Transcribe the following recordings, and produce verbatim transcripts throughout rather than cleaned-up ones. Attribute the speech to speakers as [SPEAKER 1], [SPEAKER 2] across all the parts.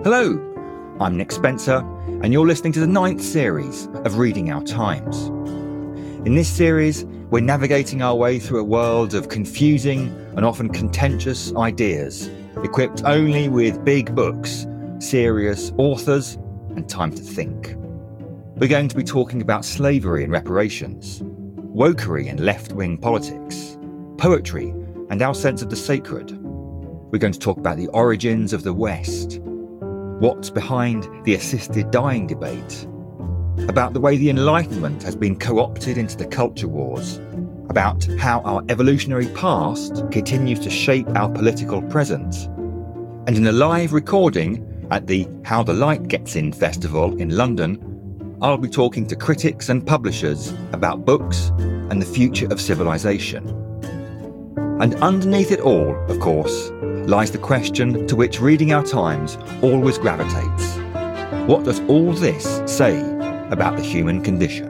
[SPEAKER 1] Hello, I'm Nick Spencer, and you're listening to the ninth series of Reading Our Times. In this series, we're navigating our way through a world of confusing and often contentious ideas, equipped only with big books, serious authors, and time to think. We're going to be talking about slavery and reparations, wokery and left-wing politics, poetry and our sense of the sacred. We're going to talk about the origins of the West, what's behind the assisted dying debate, about the way the Enlightenment has been co-opted into the culture wars, about how our evolutionary past continues to shape our political present. And in a live recording at the How the Light Gets In festival in London, I'll be talking to critics and publishers about books and the future of civilization. And underneath it all, of course, lies the question to which Reading Our Times always gravitates. What does all this say about the human condition?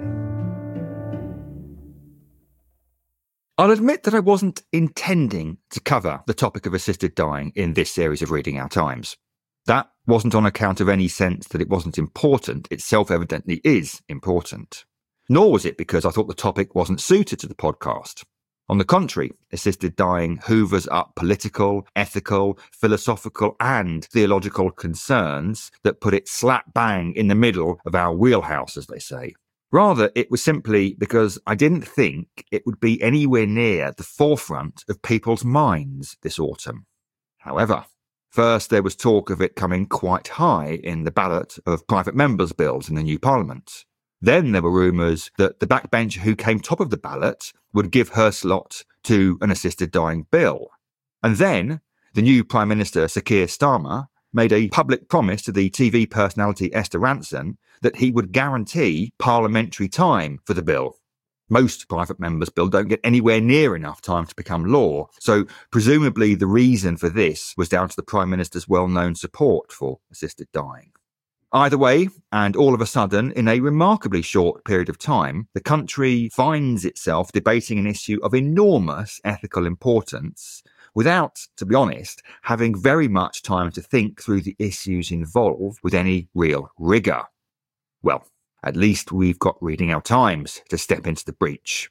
[SPEAKER 1] I'll admit that I wasn't intending to cover the topic of assisted dying in this series of Reading Our Times. That wasn't on account of any sense that it wasn't important. It self-evidently is important. Nor was it because I thought the topic wasn't suited to the podcast. On the contrary, assisted dying hoovers up political, ethical, philosophical and theological concerns that put it slap bang in the middle of our wheelhouse, as they say. Rather, it was simply because I didn't think it would be anywhere near the forefront of people's minds this autumn. However, first there was talk of it coming quite high in the ballot of private members' bills in the new Parliament. Then there were rumours that the backbencher who came top of the ballot would give her slot to an assisted dying bill. And then the new Prime Minister, Sir Keir Starmer, made a public promise to the T V personality Esther Rantzen that he would guarantee parliamentary time for the bill. Most private members' bills don't get anywhere near enough time to become law, so presumably the reason for this was down to the Prime Minister's well-known support for assisted dying. Either way, and all of a sudden, in a remarkably short period of time, the country finds itself debating an issue of enormous ethical importance without, to be honest, having very much time to think through the issues involved with any real rigour. Well, at least we've got Reading Our Times to step into the breach.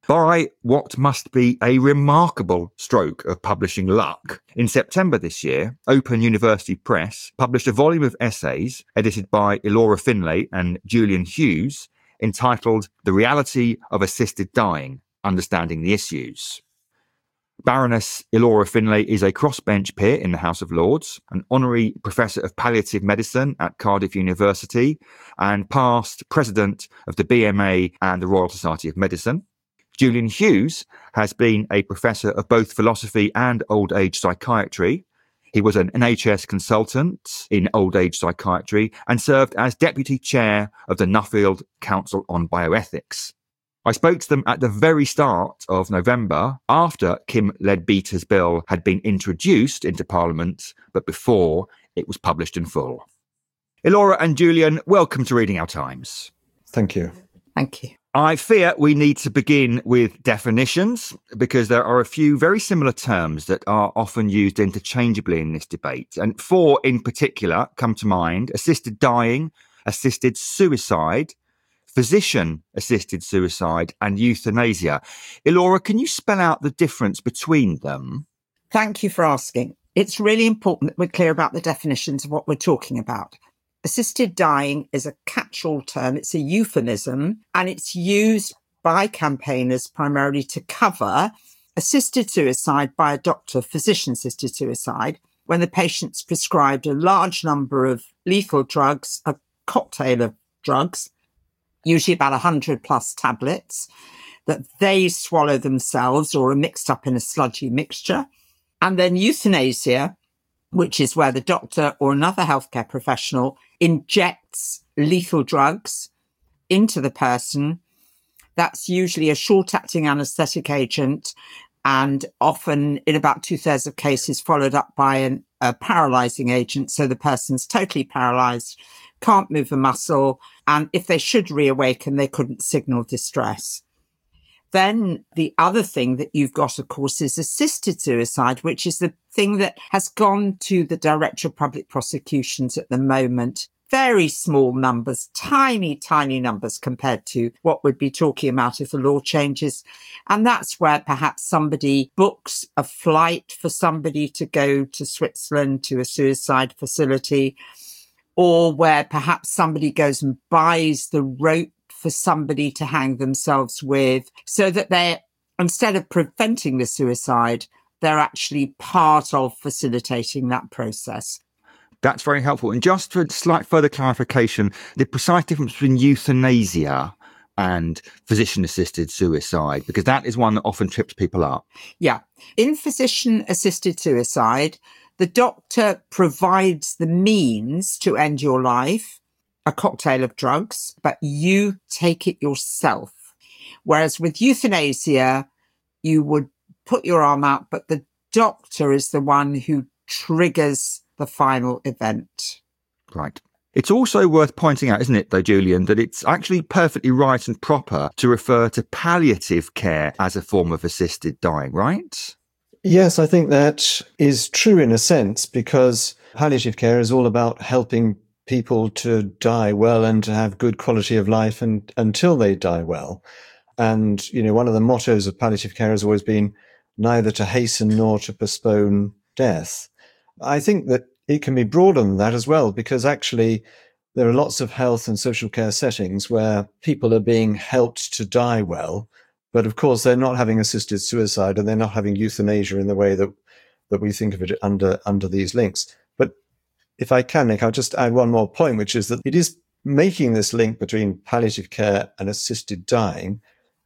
[SPEAKER 1] By what must be a remarkable stroke of publishing luck, in September this year, Open University Press published a volume of essays edited by Elora Finlay and Julian Hughes entitled The Reality of Assisted Dying, Understanding the Issues. Baroness Elora Finlay is a crossbench peer in the House of Lords, an honorary professor of palliative medicine at Cardiff University, and past president of the B M A and the Royal Society of Medicine. Julian Hughes has been a professor of both philosophy and old age psychiatry. He was an N H S consultant in old age psychiatry and served as deputy chair of the Nuffield Council on Bioethics. I spoke to them at the very start of November, after Kim Leadbeater's bill had been introduced into Parliament, but before it was published in full. Elora and Julian, welcome to Reading Our Times.
[SPEAKER 2] Thank you.
[SPEAKER 3] Thank you.
[SPEAKER 1] I fear we need to begin with definitions because there are a few very similar terms that are often used interchangeably in this debate. And four in particular come to mind: assisted dying, assisted suicide, physician-assisted suicide, and euthanasia. Elora, can you spell out the difference between them?
[SPEAKER 3] Thank you for asking. It's really important that we're clear about the definitions of what we're talking about. Assisted dying is a catch-all term. It's a euphemism, and it's used by campaigners primarily to cover assisted suicide by a doctor, physician-assisted suicide, when the patient's prescribed a large number of lethal drugs, a cocktail of drugs, usually about one hundred plus tablets, that they swallow themselves or are mixed up in a sludgy mixture. And then euthanasia, which is where the doctor or another healthcare professional injects lethal drugs into the person. That's usually a short-acting anaesthetic agent and often, in about two-thirds of cases, followed up by an, a paralysing agent. So the person's totally paralysed, can't move a muscle, and if they should reawaken, they couldn't signal distress. Then the other thing that you've got, of course, is assisted suicide, which is the thing that has gone to the Director of Public Prosecutions at the moment. Very small numbers, tiny, tiny numbers compared to what we'd be talking about if the law changes. And that's where perhaps somebody books a flight for somebody to go to Switzerland to a suicide facility, or where perhaps somebody goes and buys the rope for somebody to hang themselves with, so that they're, instead of preventing the suicide, they're actually part of facilitating that process.
[SPEAKER 1] That's very helpful. And just for slight further clarification, the precise difference between euthanasia and physician-assisted suicide, because that is one that often trips people up.
[SPEAKER 3] Yeah. In physician-assisted suicide, the doctor provides the means to end your life, a cocktail of drugs, but you take it yourself. Whereas with euthanasia, you would put your arm out, but the doctor is the one who triggers the final event.
[SPEAKER 1] Right. It's also worth pointing out, isn't it, though, Julian, that it's actually perfectly right and proper to refer to palliative care as a form of assisted dying, right?
[SPEAKER 2] Yes, I think that is true in a sense, because palliative care is all about helping people to die well and to have good quality of life and until they die well. And, you know, one of the mottos of palliative care has always been neither to hasten nor to postpone death. I think that it can be broader than that as well, because actually there are lots of health and social care settings where people are being helped to die well, but of course they're not having assisted suicide and they're not having euthanasia in the way that, that we think of it under, under these links. But if I can, Nick, I'll just add one more point, which is that it is making this link between palliative care and assisted dying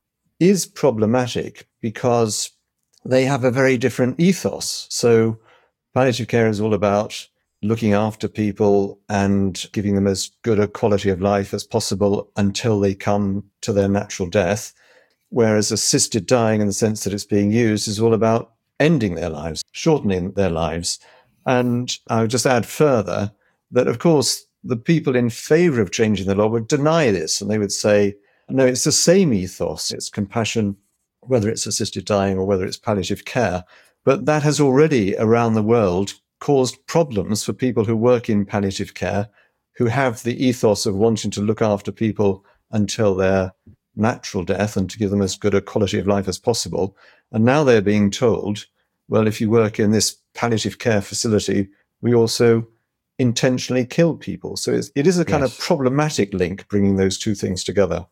[SPEAKER 2] is problematic because they have a very different ethos. So palliative care is all about looking after people and giving them as good a quality of life as possible until they come to their natural death. Whereas assisted dying, in the sense that it's being used, is all about ending their lives, shortening their lives. And I would just add further that, of course, the people in favor of changing the law would deny this. And they would say, no, it's the same ethos. It's compassion, whether it's assisted dying or whether it's palliative care. But that has already, around the world, caused problems for people who work in palliative care, who have the ethos of wanting to look after people until their natural death and to give them as good a quality of life as possible. And now they're being told, well, if you work in this palliative care facility, we also intentionally kill people. So it's, it is a kind yes. of problematic link, bringing those two things together.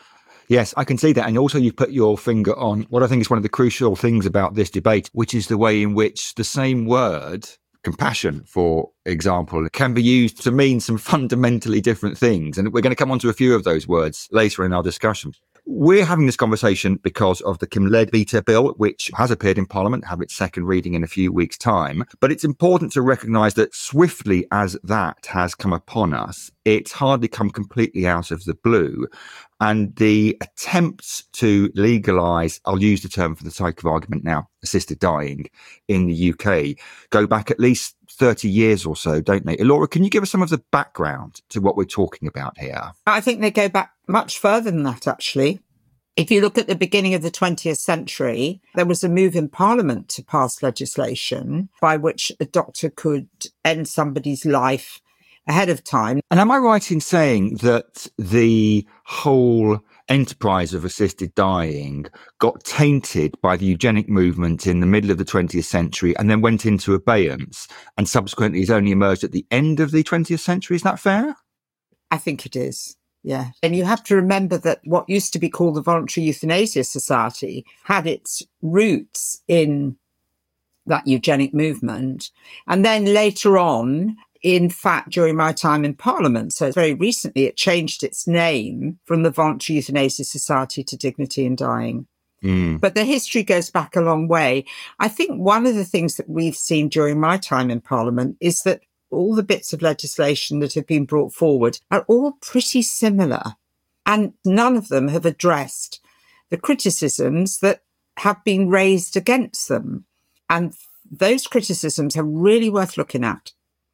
[SPEAKER 1] Yes, I can see that. And also you've put your finger on what I think is one of the crucial things about this debate, which is the way in which the same word, compassion, for example, can be used to mean some fundamentally different things. And we're going to come on to a few of those words later in our discussion. We're having this conversation because of the Kim Leadbeater bill, which has appeared in Parliament, have its second reading in a few weeks' time. But it's important to recognise that swiftly as that has come upon us, it's hardly come completely out of the blue. And the attempts to legalise, I'll use the term for the sake of argument now, assisted dying in the U K, go back at least thirty years or so, don't they? Laura, can you give us some of the background to what we're talking about here?
[SPEAKER 3] I think they go back much further than that, actually. If you look at the beginning of the twentieth century, there was a move in Parliament to pass legislation by which a doctor could end somebody's life ahead of time.
[SPEAKER 1] And am I right in saying that the whole enterprise of assisted dying got tainted by the eugenic movement in the middle of the twentieth century and then went into abeyance and subsequently has only emerged at the end of the twentieth century? Is that fair?
[SPEAKER 3] I think it is. Yeah. And you have to remember that what used to be called the Voluntary Euthanasia Society had its roots in that eugenic movement. And then later on, in fact, during my time in Parliament, so very recently, it changed its name from the Voluntary Euthanasia Society to Dignity in Dying. Mm. But the history goes back a long way. I think one of the things that we've seen during my time in Parliament is that all the bits of legislation that have been brought forward are all pretty similar. And none of them have addressed the criticisms that have been raised against them. And those criticisms are really worth looking at.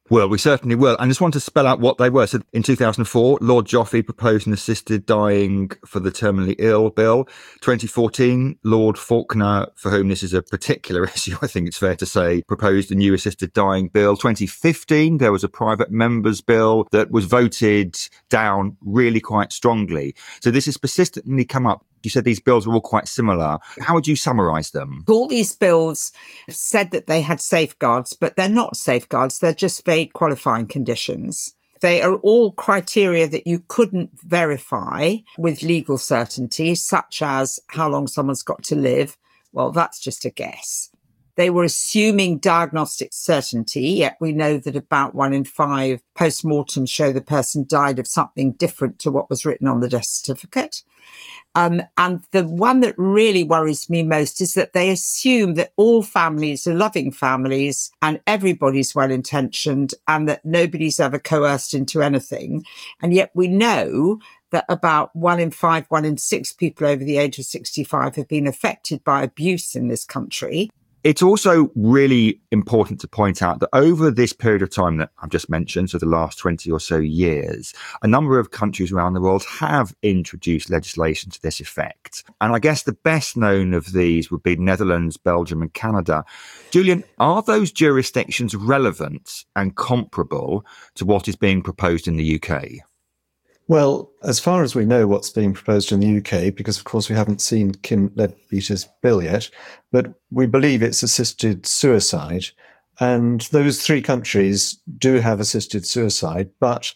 [SPEAKER 1] Well, we certainly will. I just want to spell out what they were. So in two thousand four, Lord Joffe proposed an assisted dying for the terminally ill bill. twenty fourteen, Lord Faulkner, for whom this is a particular issue, I think it's fair to say, proposed a new assisted dying bill. twenty fifteen, there was a private member's bill that was voted down really quite strongly. So this has persistently come up. You said these bills were all quite similar. How would you summarise them?
[SPEAKER 3] All these bills said that they had safeguards, but they're not safeguards. They're just vague qualifying conditions. They are all criteria that you couldn't verify with legal certainty, such as how long someone's got to live. Well, that's just a guess. They were assuming diagnostic certainty, yet we know that about one in five post-mortems show the person died of something different to what was written on the death certificate. Um, and the one that really worries me most is that they assume that all families are loving families and everybody's well-intentioned and that nobody's ever coerced into anything. And yet we know that about one in five, one in six people over the age of sixty-five have been affected by abuse in this country.
[SPEAKER 1] It's also really important to point out that over this period of time that I've just mentioned, so the last twenty or so years, a number of countries around the world have introduced legislation to this effect. And I guess the best known of these would be Netherlands, Belgium and Canada. Julian, are those jurisdictions relevant and comparable to what is being proposed in the U K?
[SPEAKER 2] Well, as far as we know what's being proposed in the U K, because of course we haven't seen Kim Leadbeater's bill yet, but we believe it's assisted suicide. And those three countries do have assisted suicide, but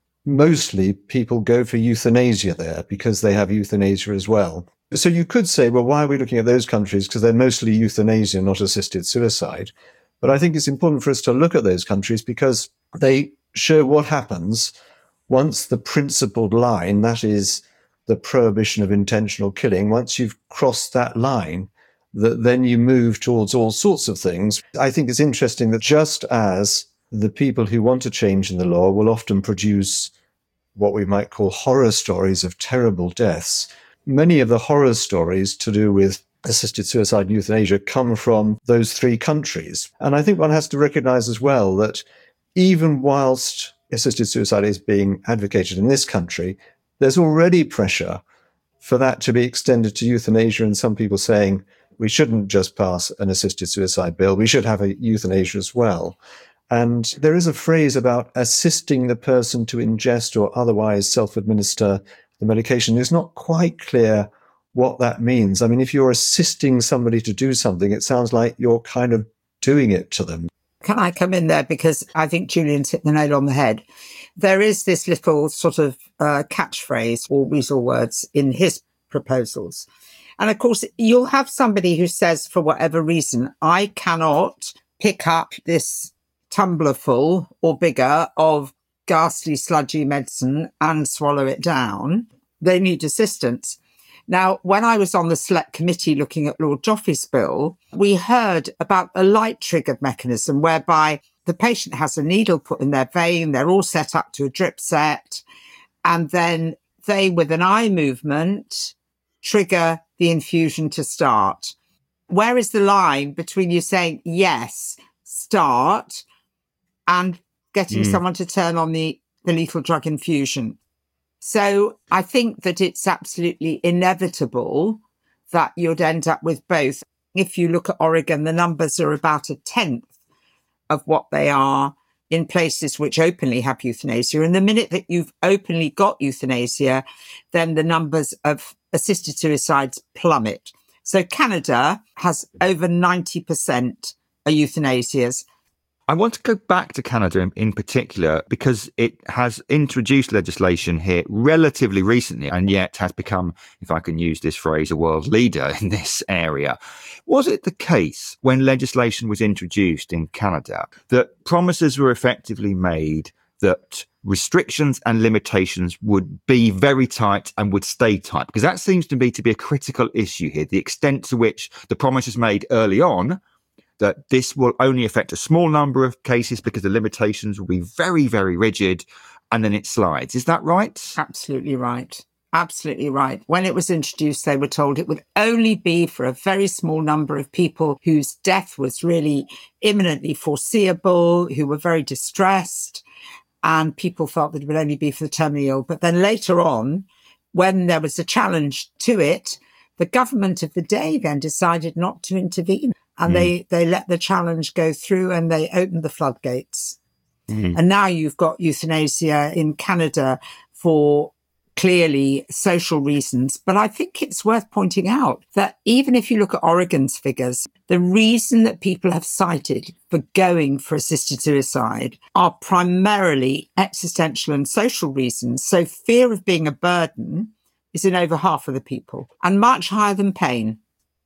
[SPEAKER 2] mostly people go for euthanasia there because they have euthanasia as well. So you could say, well, why are we looking at those countries? Because they're mostly euthanasia, not assisted suicide. But I think it's important for us to look at those countries because they show what happens once the principled line, that is the prohibition of intentional killing, once you've crossed that line, that then you move towards all sorts of things. I think it's interesting that just as the people who want to change in the law will often produce what we might call horror stories of terrible deaths, many of the horror stories to do with assisted suicide and euthanasia come from those three countries. And I think one has to recognize as well that even whilst assisted suicide is being advocated in this country, there's already pressure for that to be extended to euthanasia, and some people saying we shouldn't just pass an assisted suicide bill, we should have a euthanasia as well. And there is a phrase about assisting the person to ingest or otherwise self-administer the medication. It's not quite clear what that means. I mean, if you're assisting somebody to do something, it sounds like you're kind of doing it to them.
[SPEAKER 3] Can I come in there? Because I think Julian's hit the nail on the head. There is this little sort of uh, catchphrase or weasel words in his proposals. And of course, you'll have somebody who says, for whatever reason, I cannot pick up this tumbler full or bigger of ghastly, sludgy medicine and swallow it down. They need assistance. Now, when I was on the select committee looking at Lord Joffe's bill, we heard about a light triggered mechanism whereby the patient has a needle put in their vein, they're all set up to a drip set, and then they, with an eye movement, trigger the infusion to start. Where is the line between you saying, yes, start, and getting mm. someone to turn on the, the lethal drug infusion? So I think that it's absolutely inevitable that you'd end up with both. If you look at Oregon, the numbers are about a tenth of what they are in places which openly have euthanasia. And the minute that you've openly got euthanasia, then the numbers of assisted suicides plummet. So Canada has over ninety percent are euthanasias.
[SPEAKER 1] I want to go back to Canada in, in particular because it has introduced legislation here relatively recently and yet has become, if I can use this phrase, a world leader in this area. Was it the case when legislation was introduced in Canada that promises were effectively made that restrictions and limitations would be very tight and would stay tight? Because that seems to me to be a critical issue here, the extent to which the promises made early on that this will only affect a small number of cases because the limitations will be very, very rigid, and then it slides. Is that right?
[SPEAKER 3] Absolutely right. Absolutely right. When it was introduced, they were told it would only be for a very small number of people whose death was really imminently foreseeable, who were very distressed, and people felt that it would only be for the terminally ill. But then later on, when there was a challenge to it, the government of the day then decided not to intervene, and mm. they, they let the challenge go through and they opened the floodgates. Mm. And now you've got euthanasia in Canada for clearly social reasons. But I think it's worth pointing out that even if you look at Oregon's figures, the reason that people have cited for going for assisted suicide are primarily existential and social reasons. So fear of being a burden is in over half of the people, and much higher than pain.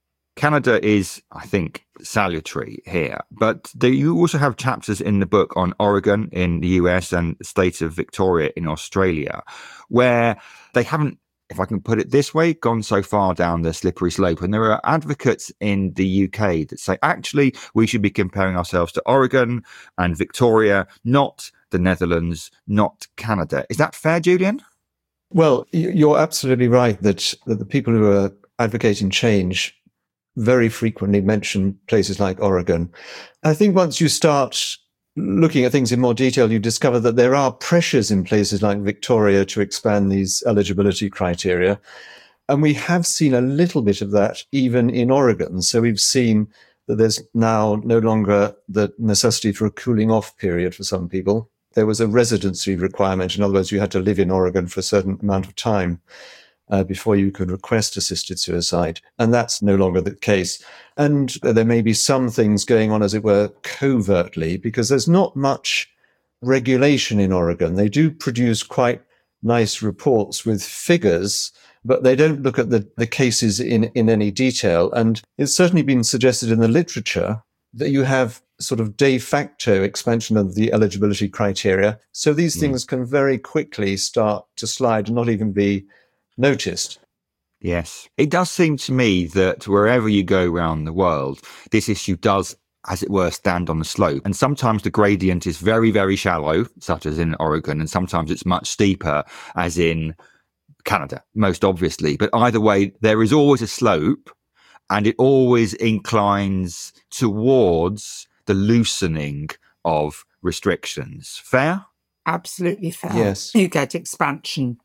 [SPEAKER 1] Canada is, I think, salutary here, but there, you also have chapters in the book on Oregon in the U S and the state of Victoria in Australia, where they haven't, if I can put it this way, gone so far down the slippery slope. And there are advocates in the U K that say, actually, we should be comparing ourselves to Oregon and Victoria, not the Netherlands, not Canada. Is that fair, Julian?
[SPEAKER 2] Well, you're absolutely right that, that the people who are advocating change very frequently mention places like Oregon. I think once you start looking at things in more detail, you discover that there are pressures in places like Victoria to expand these eligibility criteria. And we have seen a little bit of that even in Oregon. So we've seen that there's now no longer the necessity for a cooling off period for some people. There was a residency requirement. In other words, you had to live in Oregon for a certain amount of time Uh, before you could request assisted suicide. And that's no longer the case. And there may be some things going on, as it were, covertly, because there's not much regulation in Oregon. They do produce quite nice reports with figures, but they don't look at the, the cases in, in any detail. And it's certainly been suggested in the literature that you have sort of de facto expansion of the eligibility criteria. So these mm. things can very quickly start to slide and not even be noticed.
[SPEAKER 1] Yes. It does seem to me that wherever you go around the world, this issue does, as it were, stand on the slope. And sometimes the gradient is very, very shallow, such as in Oregon, and sometimes it's much steeper, as in Canada, most obviously. But either way, there is always a slope, and it always inclines towards the loosening of restrictions. Fair?
[SPEAKER 3] Absolutely fair.
[SPEAKER 2] Yes.
[SPEAKER 3] You get expansion.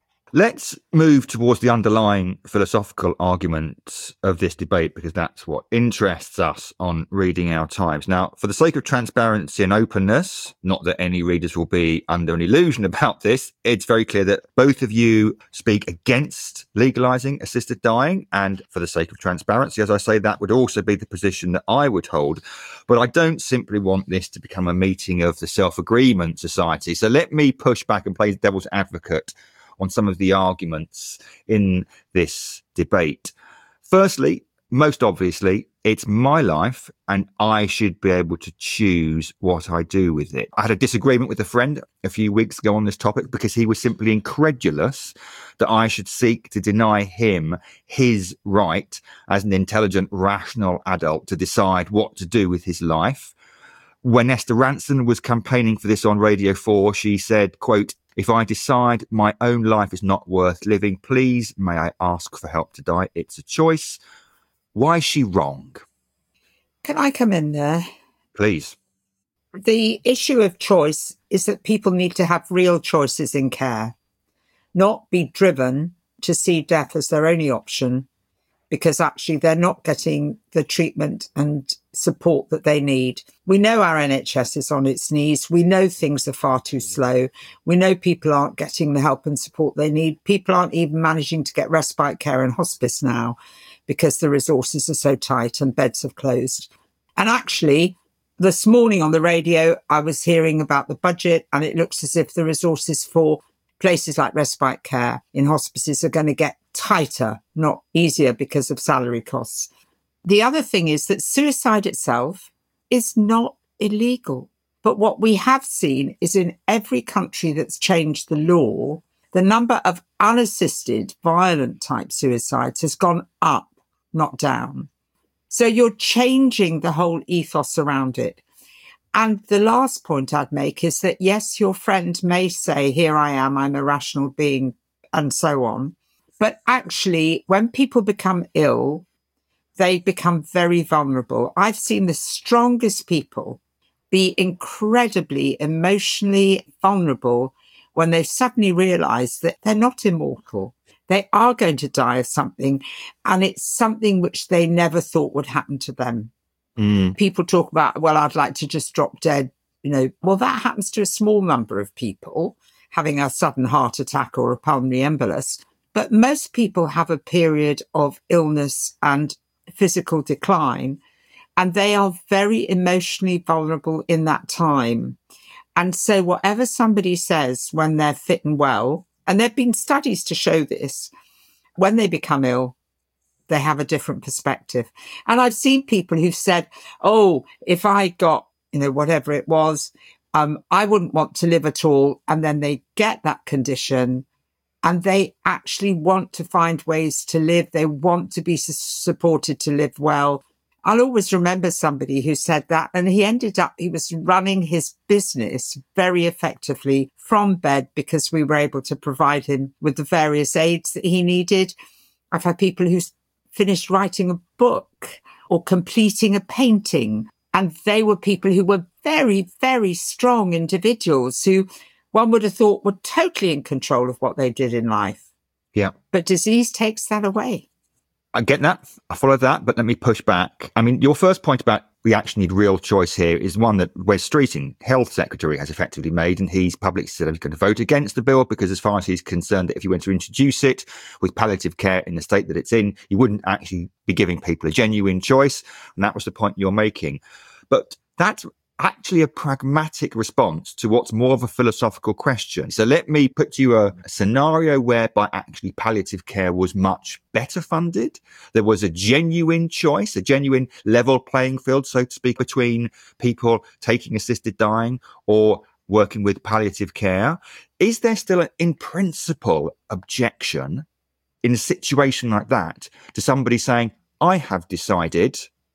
[SPEAKER 1] Let's move towards the underlying philosophical arguments of this debate, because that's what interests us on Reading Our Times. Now, for the sake of transparency and openness, not that any readers will be under an illusion about this, it's very clear that both of you speak against legalising assisted dying. And for the sake of transparency, as I say, that would also be the position that I would hold. But I don't simply want this to become a meeting of the Self-Agreement Society. So let me push back and play devil's advocate on some of the arguments in this debate. Firstly, most obviously, it's my life and I should be able to choose what I do with it. I had a disagreement with a friend a few weeks ago on this topic because he was simply incredulous that I should seek to deny him his right as an intelligent, rational adult to decide what to do with his life. When Esther Rantzen was campaigning for this on Radio four, she said, quote, "If I decide my own life is not worth living, please may I ask for help to die. It's a choice." Why is she wrong?
[SPEAKER 3] Can I come in there?
[SPEAKER 1] Please.
[SPEAKER 3] The issue of choice is that people need to have real choices in care, not be driven to see death as their only option, because actually they're not getting the treatment and support that they need. We know our N H S is on its knees. We know things are far too slow. We know people aren't getting the help and support they need. People aren't even managing to get respite care and hospice now because the resources are so tight and beds have closed. And actually, this morning on the radio, I was hearing about the budget, and it looks as if the resources for places like respite care in hospices are going to get tighter, not easier because of salary costs. The other thing is that suicide itself is not illegal. But what we have seen is in every country that's changed the law, the number of unassisted violent type suicides has gone up, not down. So you're changing the whole ethos around it. And the last point I'd make is that, yes, your friend may say, here I am, I'm a rational being, and so on. But actually, when people become ill, they become very vulnerable. I've seen the strongest people be incredibly emotionally vulnerable when they suddenly realize that they're not immortal. They are going to die of something, and it's something which they never thought would happen to them. Mm. People talk about, well, I'd like to just drop dead. You know, well, that happens to a small number of people, having a sudden heart attack or a pulmonary embolus. But most people have a period of illness and physical decline, and they are very emotionally vulnerable in that time. And so whatever somebody says when they're fit and well, and there have been studies to show this, when they become ill, they have a different perspective. And I've seen people who've said, oh, if I got, you know, whatever it was, um, I wouldn't want to live at all. And then they get that condition and they actually want to find ways to live. They want to be su- supported to live well. I'll always remember somebody who said that, and he ended up, he was running his business very effectively from bed because we were able to provide him with the various aids that he needed. I've had people who finished writing a book or completing a painting, and they were people who were very, very strong individuals who one would have thought were totally in control of what they did in life.
[SPEAKER 1] Yeah.
[SPEAKER 3] But disease takes that away.
[SPEAKER 1] I get that. I follow that, but let me push back. I mean, your first point about we actually need real choice here is one that Wes Streeting, Health Secretary, has effectively made, and he's publicly said he's going to vote against the bill because as far as he's concerned, that if you went to introduce it with palliative care in the state that it's in, you wouldn't actually be giving people a genuine choice. And that was the point you're making. But that's actually a pragmatic response to what's more of a philosophical question. So let me put to you a, a scenario whereby actually palliative care was much better funded. There was a genuine choice, a genuine level playing field, so to speak, between people taking assisted dying or working with palliative care. Is there still an in principle objection in a situation like that to somebody saying, I have decided,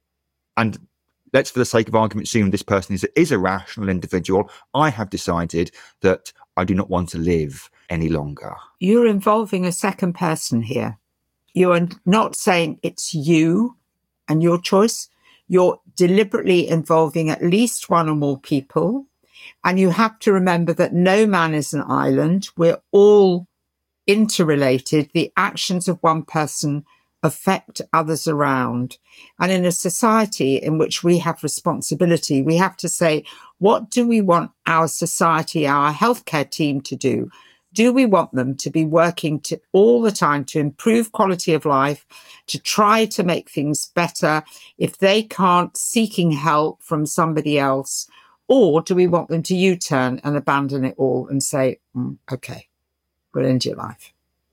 [SPEAKER 1] and let's, for the sake of argument, assume this person is, is a rational individual. I have decided that I do not want to live any longer.
[SPEAKER 3] You're involving a second person here. You are not saying it's you and your choice. You're deliberately involving at least one or more people. And you have to remember that no man is an island. We're all interrelated. The actions of one person affect others around. And in a society in which we have responsibility, we have to say, what do we want our society, our healthcare team to do? Do we want them to be working to, all the time to improve quality of life, to try to make things better if they can't, seeking help from somebody else? Or do we want them to U-turn and abandon it all and say, mm, okay, we'll end your life?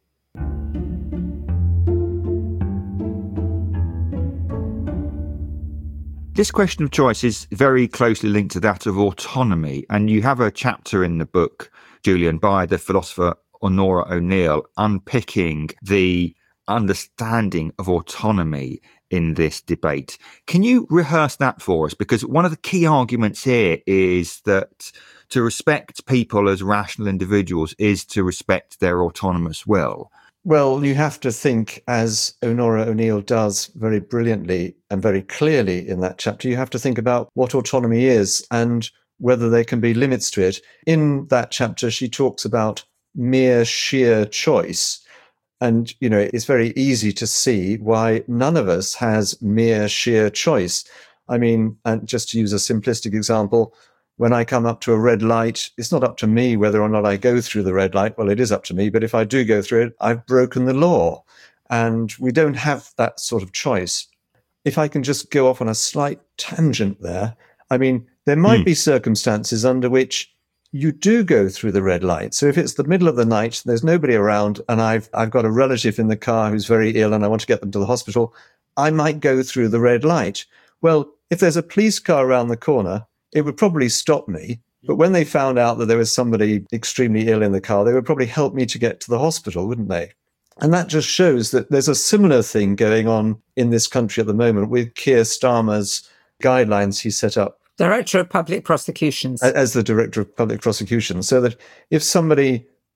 [SPEAKER 1] This question of choice is very closely linked to that of autonomy. And you have a chapter in the book, Julian, by the philosopher Onora O'Neill, unpicking the understanding of autonomy in this debate. Can you rehearse that for us? Because one of the key arguments here is that to respect people as rational individuals is to respect their autonomous will.
[SPEAKER 2] Well, you have to think, as Onora O'Neill does very brilliantly and very clearly in that chapter, you have to think about what autonomy is and whether there can be limits to it. In that chapter, she talks about mere sheer choice. And, you know, it's very easy to see why none of us has mere sheer choice. I mean, and just to use a simplistic example, when I come up to a red light, it's not up to me whether or not I go through the red light. Well, it is up to me. But if I do go through it, I've broken the law. And we don't have that sort of choice. If I can just go off on a slight tangent there, I mean, there might mm. be circumstances under which you do go through the red light. So if it's the middle of the night, there's nobody around, and I've I've got a relative in the car who's very ill and I want to get them to the hospital, I might go through the red light. Well, if there's a police car around the corner, it would probably stop me. But when they found out that there was somebody extremely ill in the car, they would probably help me to get to the hospital, wouldn't they? And that just shows that there's a similar thing going on in this country at the moment with Keir Starmer's guidelines he set up.
[SPEAKER 3] Director of Public Prosecutions.
[SPEAKER 2] As the Director of Public Prosecutions. So that if somebody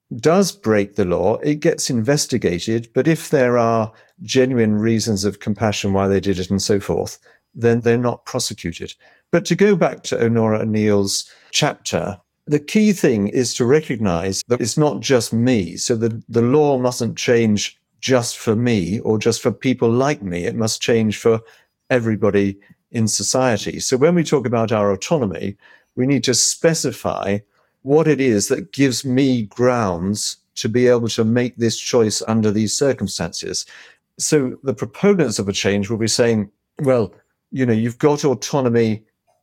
[SPEAKER 2] does break the law, it gets investigated. But if there are genuine reasons of compassion why they did it and so forth, then they're not prosecuted. But to go back to Onora O'Neill's chapter, the key thing is to recognize that it's not just me. So the, the law mustn't change just for me or just for people like me. It must change for everybody in society. So when we talk about our autonomy, we need to specify what it is that gives me grounds to be able to make this choice under these circumstances. So the proponents of a change will be saying, well, you know, you've got autonomy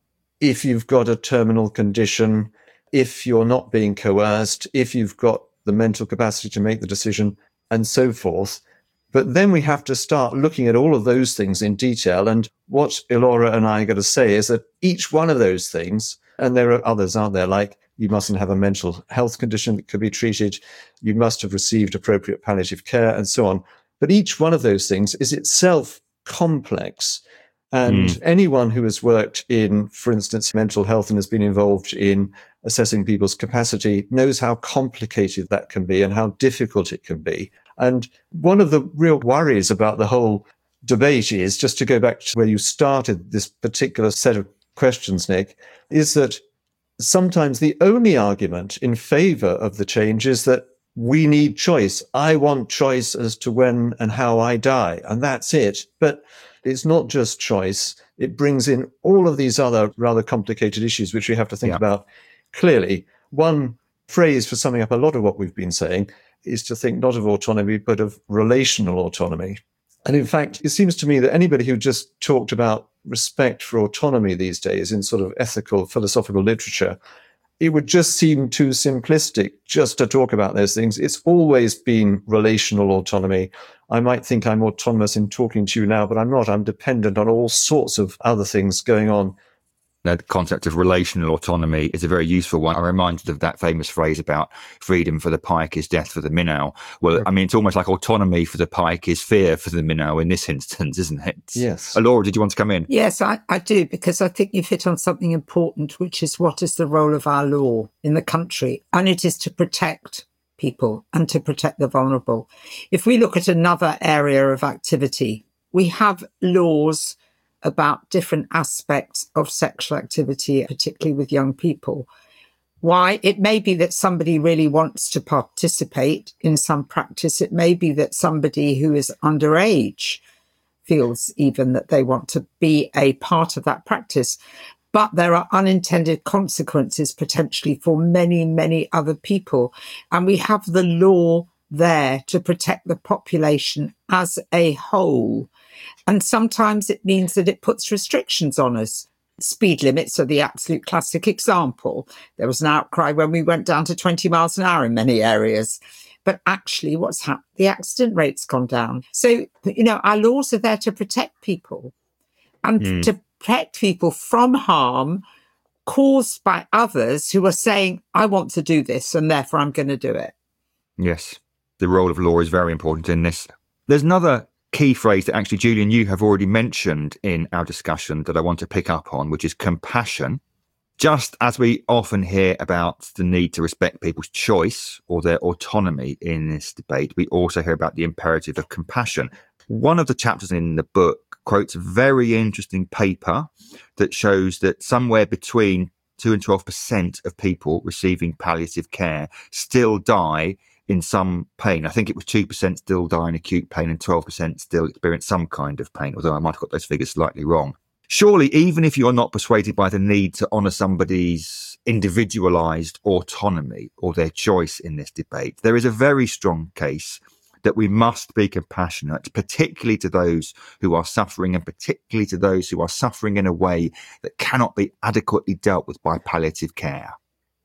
[SPEAKER 2] if you've got a terminal condition, if you're not being coerced, if you've got the mental capacity to make the decision, and so forth. But then we have to start looking at all of those things in detail. And what Elora and I are going to say is that each one of those things, and there are others, aren't there, like you mustn't have a mental health condition that could be treated, you must have received appropriate palliative care, and so on. But each one of those things is itself complex. And mm. anyone who has worked in, for instance, mental health and has been involved in assessing people's capacity knows how complicated that can be and how difficult it can be. And one of the real worries about the whole debate is, just to go back to where you started this particular set of questions, Nick, is that sometimes the only argument in favor of the change is that we need choice. I want choice as to when and how I die, and that's it. But it's not just choice. It brings in all of these other rather complicated issues, which we have to think yeah. about clearly. One phrase for summing up a lot of what we've been saying is to think not of autonomy, but of relational autonomy. And in fact, it seems to me that anybody who just talked about respect for autonomy these days in sort of ethical, philosophical literature, it would just seem too simplistic just to talk about those things. It's always been relational autonomy. I might think I'm autonomous in talking to you now, but I'm not. I'm dependent on all sorts of other things going on.
[SPEAKER 1] The concept of relational autonomy is a very useful one. I'm reminded of that famous phrase about freedom for the pike is death for the minnow. Well, I mean, it's almost like autonomy for the pike is fear for the minnow in this instance, isn't it?
[SPEAKER 2] Yes.
[SPEAKER 1] Elora, did you want to come in?
[SPEAKER 3] Yes, I, I do, because I think you've hit on something important, which is what is the role of our law in the country? And it is to protect people and to protect the vulnerable. If we look at another area of activity, we have laws about different aspects of sexual activity, particularly with young people. Why? It may be that somebody really wants to participate in some practice. It may be that somebody who is underage feels even that they want to be a part of that practice. But there are unintended consequences potentially for many, many other people. And we have the law there to protect the population as a whole. And sometimes it means that it puts restrictions on us. Speed limits are the absolute classic example. There was an outcry when we went down to twenty miles an hour in many areas. But actually what's happened, the accident rate's gone down. So, you know, our laws are there to protect people and mm. to protect people from harm caused by others who are saying, I want to do this and therefore I'm going to do it.
[SPEAKER 1] Yes, the role of law is very important in this. There's another key phrase that actually, Julian, you have already mentioned in our discussion that I want to pick up on, which is compassion. Just as we often hear about the need to respect people's choice or their autonomy in this debate, we also hear about the imperative of compassion. One of the chapters in the book quotes a very interesting paper that shows that somewhere between two and twelve percent of people receiving palliative care still die in some pain. I think it was two percent still die in acute pain and twelve percent still experience some kind of pain, although I might have got those figures slightly wrong. Surely, even if you're not persuaded by the need to honour somebody's individualised autonomy or their choice in this debate, there is a very strong case that we must be compassionate, particularly to those who are suffering and particularly to those who are suffering in a way that cannot be adequately dealt with by palliative care.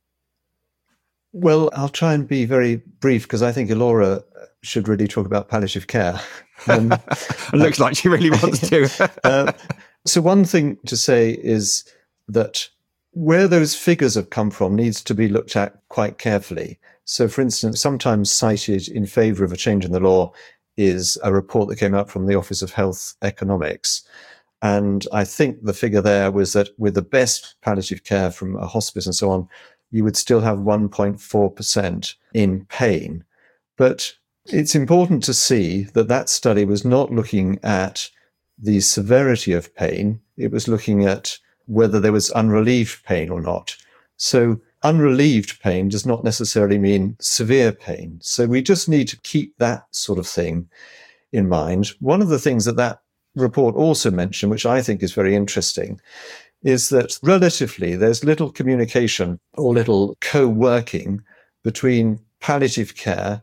[SPEAKER 2] Well, I'll try and be very brief because I think Elora should really talk about palliative care. Um,
[SPEAKER 1] it looks uh, like she really wants to.
[SPEAKER 2] uh, so one thing to say is that where those figures have come from needs to be looked at quite carefully. So, for instance, sometimes cited in favour of a change in the law is a report that came out from the Office of Health Economics. And I think the figure there was that with the best palliative care from a hospice and so on, you would still have one point four percent in pain. But it's important to see that that study was not looking at the severity of pain. It was looking at whether there was unrelieved pain or not. So unrelieved pain does not necessarily mean severe pain. So we just need to keep that sort of thing in mind. One of the things that that report also mentioned, which I think is very interesting, is that relatively there's little communication or little co-working between palliative care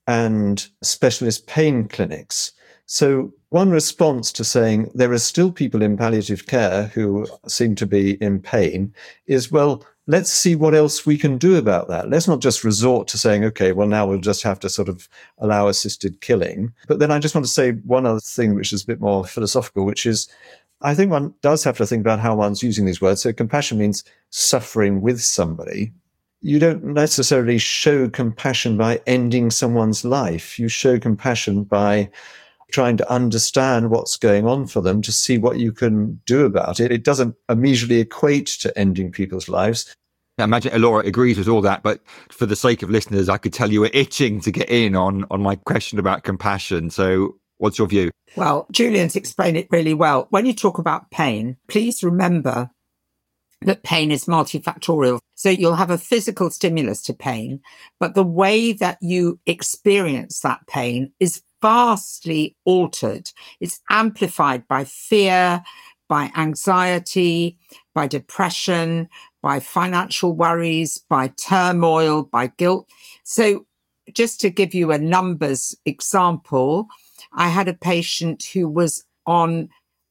[SPEAKER 2] and specialist pain clinics. So one response to saying there are still people in palliative care who seem to be in pain is, well, let's see what else we can do about that. Let's not just resort to saying, okay, well, now we'll just have to sort of allow assisted killing. But then I just want to say one other thing, which is a bit more philosophical, which is I think one does have to think about how one's using these words. So compassion means suffering with somebody. You don't necessarily show compassion by ending someone's life. You show compassion by trying to understand what's going on for them, to see what you can do about it. It doesn't immediately equate to ending people's lives.
[SPEAKER 1] I imagine Elora agrees with all that, but for the sake of listeners, I could tell you were itching to get in on, on my question about compassion. So what's your view?
[SPEAKER 3] Well, Julian's explained it really well. When you talk about pain, please remember that pain is multifactorial. So you'll have a physical stimulus to pain, but the way that you experience that pain is vastly altered. It's amplified by fear, by anxiety, by depression, by financial worries, by turmoil, by guilt. So just to give you a numbers example, I had a patient who was on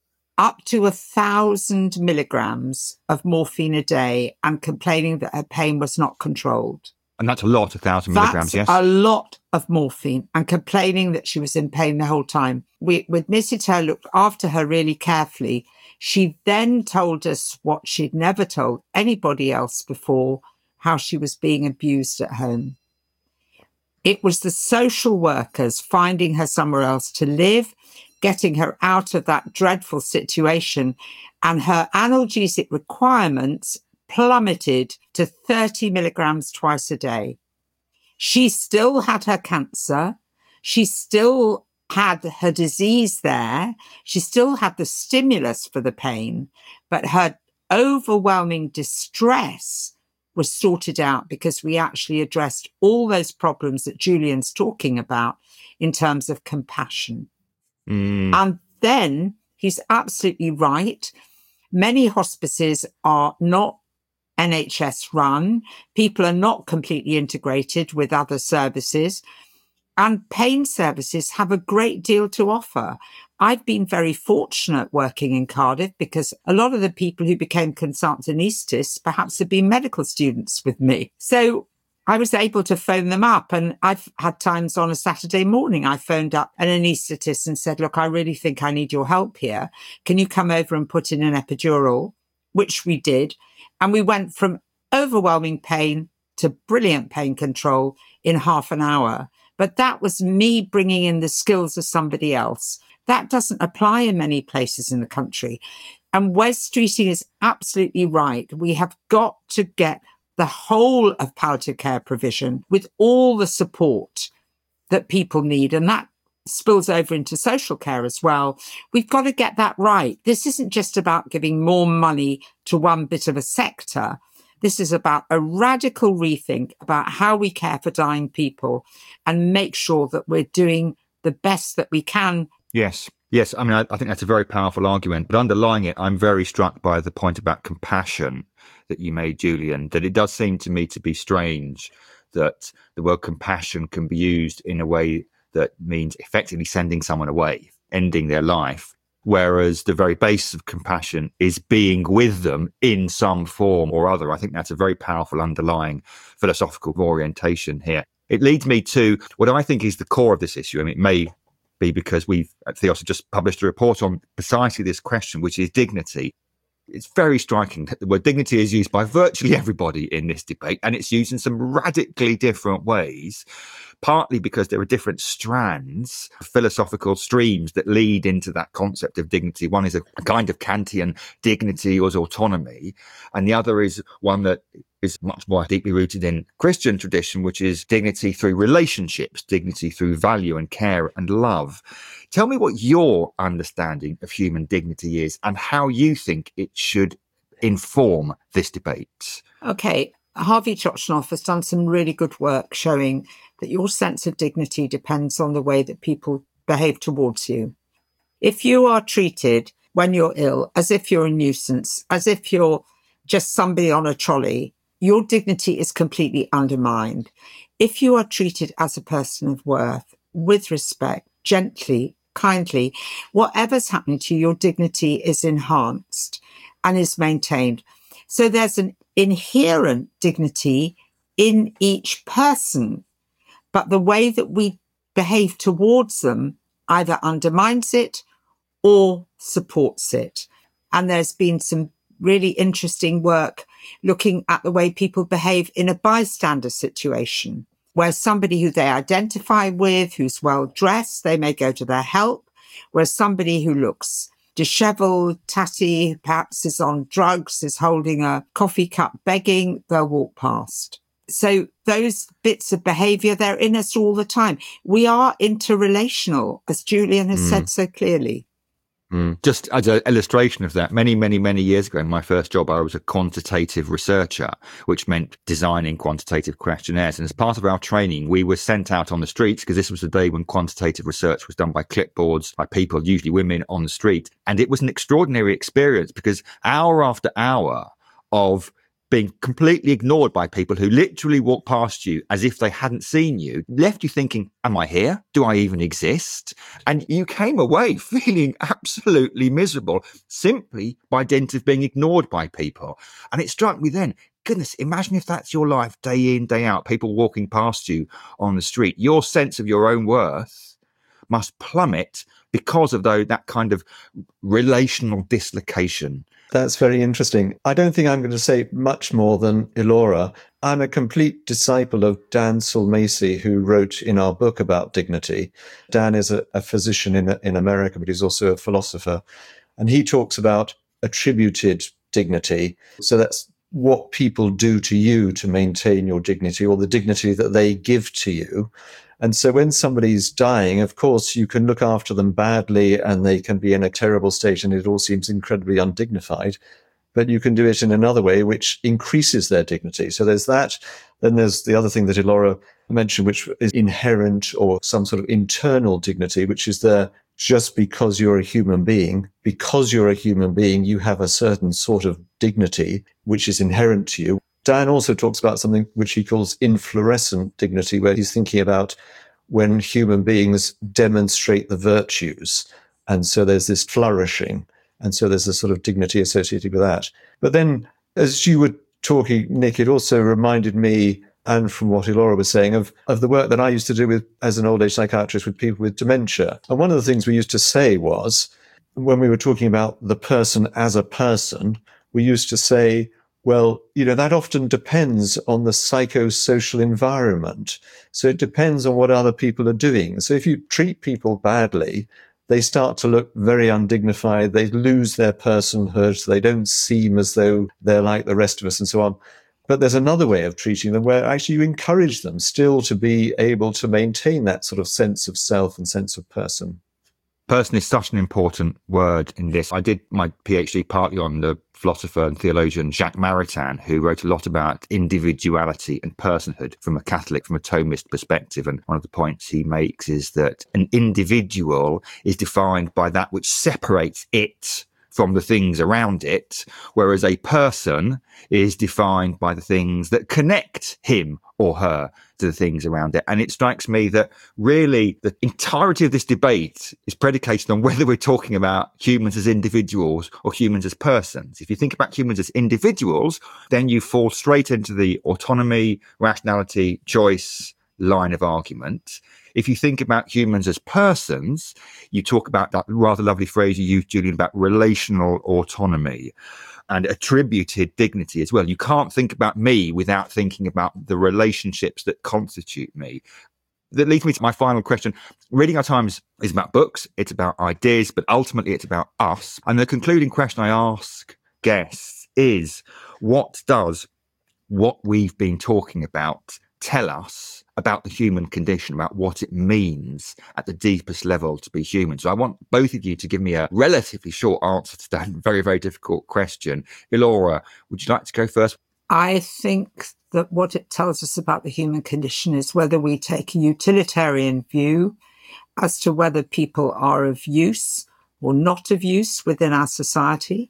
[SPEAKER 3] up to a thousand milligrams of morphine a day and complaining that her pain was not controlled.
[SPEAKER 1] And that's a lot, a thousand
[SPEAKER 3] that's
[SPEAKER 1] milligrams, yes?
[SPEAKER 3] a lot of morphine, and complaining that she was in pain the whole time. We admitted her, looked after her really carefully. She then told us what she'd never told anybody else before, how she was being abused at home. It was the social workers finding her somewhere else to live, getting her out of that dreadful situation, and her analgesic requirements plummeted to thirty milligrams twice a day. She still had her cancer. She still had her disease there. She still had the stimulus for the pain, but her overwhelming distress was sorted out because we actually addressed all those problems that Julian's talking about in terms of compassion.
[SPEAKER 1] Mm.
[SPEAKER 3] And then he's absolutely right. Many hospices are not N H S run. People are not completely integrated with other services. And pain services have a great deal to offer. I've been very fortunate working in Cardiff because a lot of the people who became consultant anaesthetists perhaps had been medical students with me. So I was able to phone them up, and I've had times on a Saturday morning, I phoned up an anaesthetist and said, look, I really think I need your help here. Can you come over and put in an epidural? Which we did. And we went from overwhelming pain to brilliant pain control in half an hour. But that was me bringing in the skills of somebody else. That doesn't apply in many places in the country. And Wes Streeting is absolutely right. We have got to get the whole of palliative care provision with all the support that people need. And that spills over into social care as well. We've got to get that right. This isn't just about giving more money to one bit of a sector. This is about a radical rethink about how we care for dying people and make sure that we're doing the best that we can.
[SPEAKER 1] Yes. Yes. I mean, I, I think that's a very powerful argument, but underlying it, I'm very struck by the point about compassion that you made, Julian, that it does seem to me to be strange that the word compassion can be used in a way that means effectively sending someone away, ending their life, whereas the very basis of compassion is being with them in some form or other. I think that's a very powerful underlying philosophical orientation here. It leads me to what I think is the core of this issue. I mean, it may be because we've, Theos have just published a report on precisely this question, which is dignity. It's very striking that the word dignity is used by virtually everybody in this debate, and it's used in some radically different ways, partly because there are different strands, philosophical streams that lead into that concept of dignity. One is a kind of Kantian dignity or autonomy, and the other is one that is much more deeply rooted in Christian tradition, which is dignity through relationships, dignity through value and care and love. Tell me what your understanding of human dignity is and how you think it should inform this debate.
[SPEAKER 3] Okay. Harvey Chocnoff has done some really good work showing that your sense of dignity depends on the way that people behave towards you. If you are treated when you're ill as if you're a nuisance, as if you're just somebody on a trolley, your dignity is completely undermined. If you are treated as a person of worth, with respect, gently, kindly, whatever's happening to you, your dignity is enhanced and is maintained. So there's an inherent dignity in each person, but the way that we behave towards them either undermines it or supports it. And there's been some really interesting work looking at the way people behave in a bystander situation, where somebody who they identify with, who's well dressed, they may go to their help, whereas somebody who looks disheveled, tatty, perhaps is on drugs, is holding a coffee cup begging, they'll walk past. So those bits of behaviour, they're in us all the time. We are interrelational, as Julian has mm. said so clearly.
[SPEAKER 1] Mm. Just as an illustration of that, many, many, many years ago, in my first job, I was a quantitative researcher, which meant designing quantitative questionnaires. And as part of our training, we were sent out on the streets, because this was the day when quantitative research was done by clipboards, by people, usually women, on the street. And it was an extraordinary experience, because hour after hour of being completely ignored by people who literally walked past you as if they hadn't seen you, left you thinking, am I here? Do I even exist? And you came away feeling absolutely miserable simply by dint of being ignored by people. And it struck me then, goodness, imagine if that's your life day in, day out, people walking past you on the street. Your sense of your own worth must plummet because of though that kind of relational dislocation.
[SPEAKER 2] That's very interesting. I don't think I'm going to say much more than Elora. I'm a complete disciple of Dan Sulmacy, who wrote in our book about dignity. Dan is a, a physician in, in America, but he's also a philosopher. And he talks about attributed dignity. So that's what people do to you to maintain your dignity, or the dignity that they give to you. And so when somebody's dying, of course, you can look after them badly and they can be in a terrible state and it all seems incredibly undignified, but you can do it in another way which increases their dignity. So there's that. Then there's the other thing that Elora mentioned, which is inherent or some sort of internal dignity, which is there just because you're a human being. Because you're a human being, you have a certain sort of dignity which is inherent to you. Dan also talks about something which he calls inflorescent dignity, where he's thinking about when human beings demonstrate the virtues. And so there's this flourishing. And so there's a sort of dignity associated with that. But then, as you were talking, Nick, it also reminded me, and from what Elora was saying, of, of the work that I used to do with as an old age psychiatrist with people with dementia. And one of the things we used to say was, when we were talking about the person as a person, we used to say, well, you know, that often depends on the psychosocial environment. So it depends on what other people are doing. So if you treat people badly, they start to look very undignified. They lose their personhood. They don't seem as though they're like the rest of us and so on. But there's another way of treating them where actually you encourage them still to be able to maintain that sort of sense of self and sense of person.
[SPEAKER 1] Person is such an important word in this. I did my PhD partly on the philosopher and theologian Jacques Maritain, who wrote a lot about individuality and personhood from a Catholic, from a Thomist perspective. And one of the points he makes is that an individual is defined by that which separates it from the things around it, whereas a person is defined by the things that connect him or her to the things around it. And it strikes me that really the entirety of this debate is predicated on whether we're talking about humans as individuals or humans as persons. If you think about humans as individuals, then you fall straight into the autonomy, rationality, choice line of argument. If you think about humans as persons, you talk about that rather lovely phrase you used, Julian, about relational autonomy and attributed dignity as well. You can't think about me without thinking about the relationships that constitute me. That leads me to my final question. Reading Our Times is about books, it's about ideas, but ultimately it's about us. And the concluding question I ask guests is, what does what we've been talking about tell us about the human condition, about what it means at the deepest level to be human. So I want both of you to give me a relatively short answer to that very, very difficult question. Elora, would you like to go first?
[SPEAKER 3] I think that what it tells us about the human condition is whether we take a utilitarian view as to whether people are of use or not of use within our society,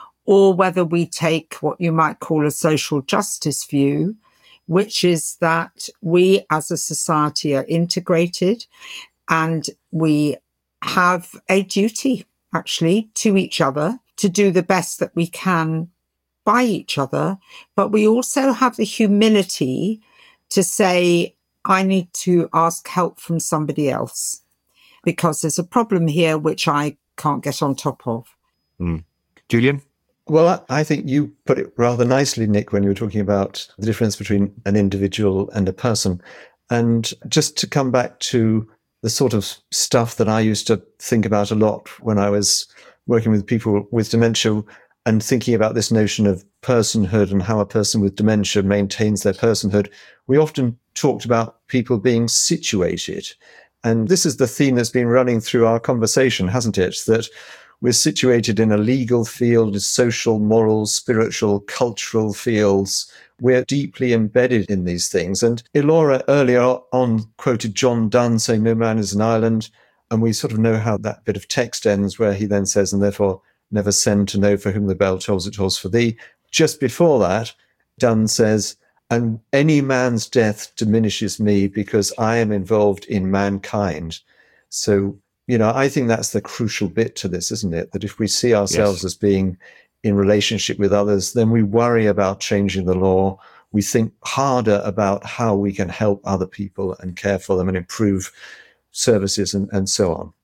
[SPEAKER 3] or whether we take what you might call a social justice view, which is that we as a society are integrated and we have a duty actually to each other to do the best that we can by each other. But we also have the humility to say, I need to ask help from somebody else because there's a problem here which I can't get on top of.
[SPEAKER 1] Mm. Julian?
[SPEAKER 2] Well, I think you put it rather nicely, Nick, when you were talking about the difference between an individual and a person. And just to come back to the sort of stuff that I used to think about a lot when I was working with people with dementia and thinking about this notion of personhood and how a person with dementia maintains their personhood, we often talked about people being situated. And this is the theme that's been running through our conversation, hasn't it? That we're situated in a legal field, social, moral, spiritual, cultural fields. We're deeply embedded in these things. And Elora earlier on quoted John Donne saying, no man is an island. And we sort of know how that bit of text ends, where he then says, and therefore never send to know for whom the bell tolls, it tolls for thee. Just before that, Donne says, and any man's death diminishes me because I am involved in mankind. So, you know, I think that's the crucial bit to this, isn't it? That if we see ourselves yes. as being in relationship with others, then we worry about changing the law. We think harder about how we can help other people and care for them and improve services and, and so on.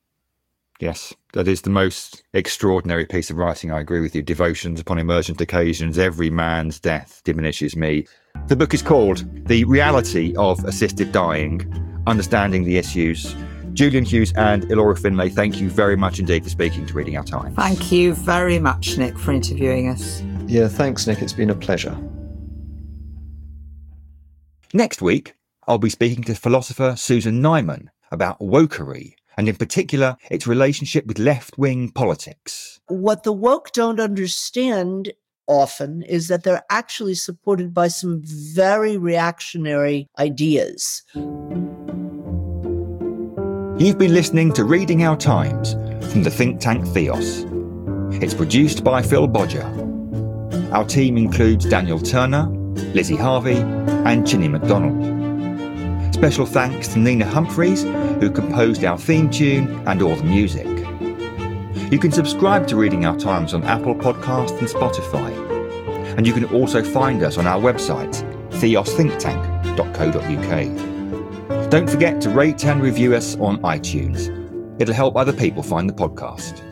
[SPEAKER 1] Yes, that is the most extraordinary piece of writing. I agree with you. Devotions upon emergent occasions, every man's death diminishes me. The book is called The Reality of Assisted Dying, Understanding the Issues. Julian Hughes and Elora Finlay, thank you very much indeed for speaking to Reading Our Times.
[SPEAKER 3] Thank you very much, Nick, for interviewing us.
[SPEAKER 2] Yeah, thanks, Nick. It's been a pleasure.
[SPEAKER 1] Next week, I'll be speaking to philosopher Susan Nyman about wokery, and in particular, its relationship with left-wing politics.
[SPEAKER 4] What the woke don't understand often is that they're actually supported by some very reactionary ideas.
[SPEAKER 1] You've been listening to Reading Our Times from the think tank Theos. It's produced by Phil Bodger. Our team includes Daniel Turner, Lizzie Harvey, and Chinny MacDonald. Special thanks to Nina Humphreys, who composed our theme tune and all the music. You can subscribe to Reading Our Times on Apple Podcasts and Spotify. And you can also find us on our website, theos think tank dot co dot uk. Don't forget to rate and review us on iTunes. It'll help other people find the podcast.